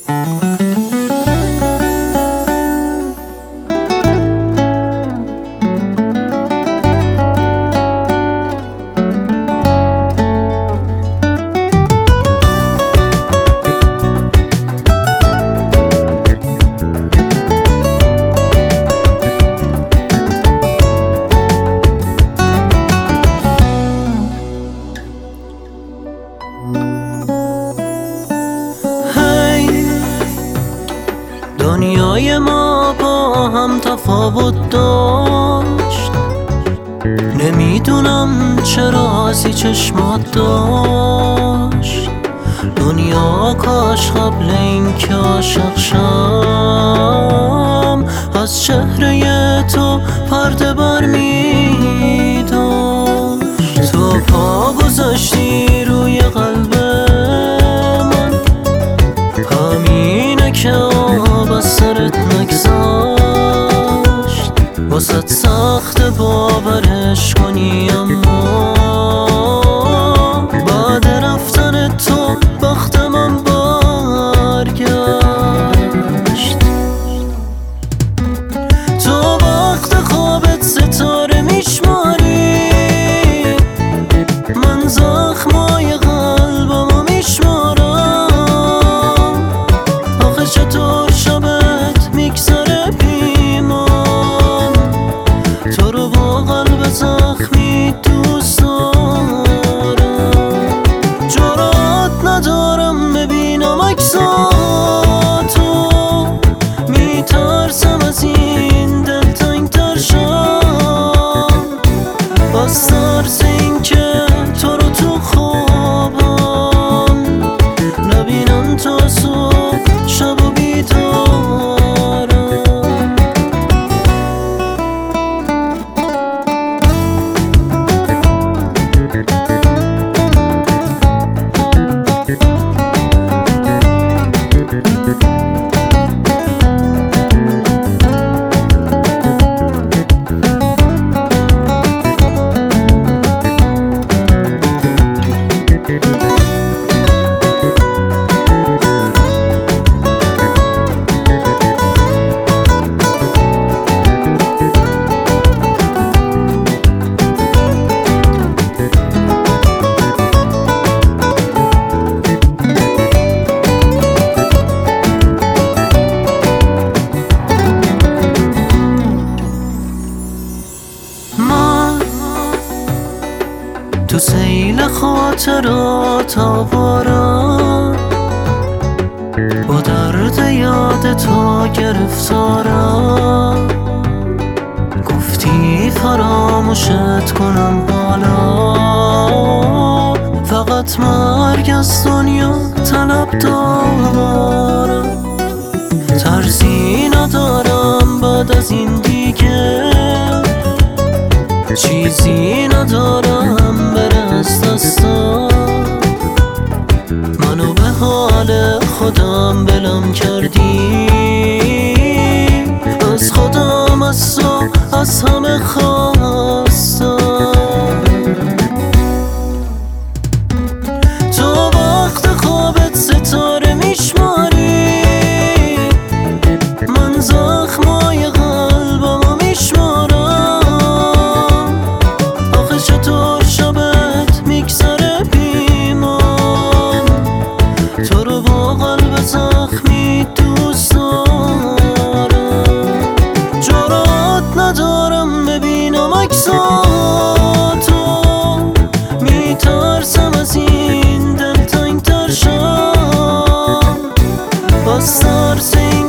دنیای ما با هم تفاوت داشت، نمیدونم چرا سی چشمات داشت. دنیا کاش قبل این که عاشق شم از چهره تو پرده بر میداشت. تو پا گذاشتی روی قلب من، همینه که آب از سرت نگذاشت. واسه سخت باورش کنی اما بعد رفتن تو بخت من برگشت. تو وقت خوابت ستاره میشماری، من زخمای قلبمو میشمارم. آخه چطور شبت میگذره بیمان، تو رو با قلب زخمی دوست دارم. جرأت ندارم ببینم عکساتو، میترسم از این دلتنگ تر شم، از ترس این که تو رو تو خوابم نبینم. تو صبح شب و بیدارم. تو سیل خاطرات آوارم، با درد یاد تو گرفتارم. گفتی فراموشت کنم حالا، فقط مرگ از دنیا طلب دارم. ترسی ندارم بعد از این دیگه، چیزی ندارم بره از دستم. منو به حال خودم بلم کردی، از خودم از تو از همه خواستم. تو وقت خوابت ستاره میشماری، من زخمای قلبمو میشمارم. آخه چطور شبت میگذره بیمان، تو رو با قلب زخمی دوست دارم. جرأت ندارم ببینم عکساتو، میترسم از این دلتنگ تر شم، از ترس این